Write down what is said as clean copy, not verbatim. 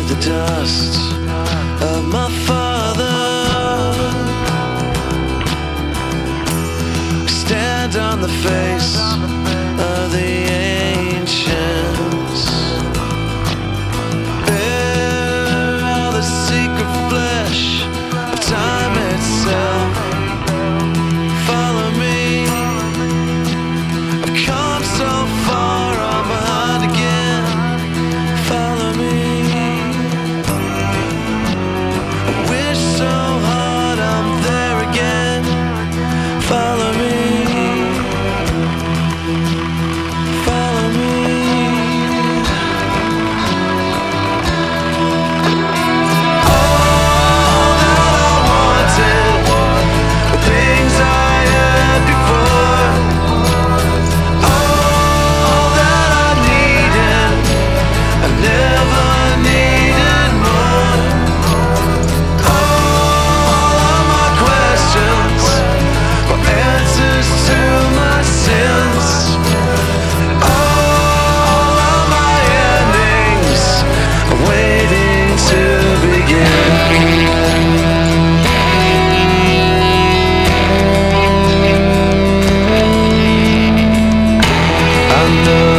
the dust of my father. Stand on the face of the ancients. Bear all the secret flesh of time itself. Follow me. I've come so far, I'm behind again. Follow me. I wish so hard I'm there again. Follow me. Follow me. All that I wanted, the things I had before. All that I needed, I never needed more. All of my questions were answers to my sins. All of my endings are waiting to begin. I know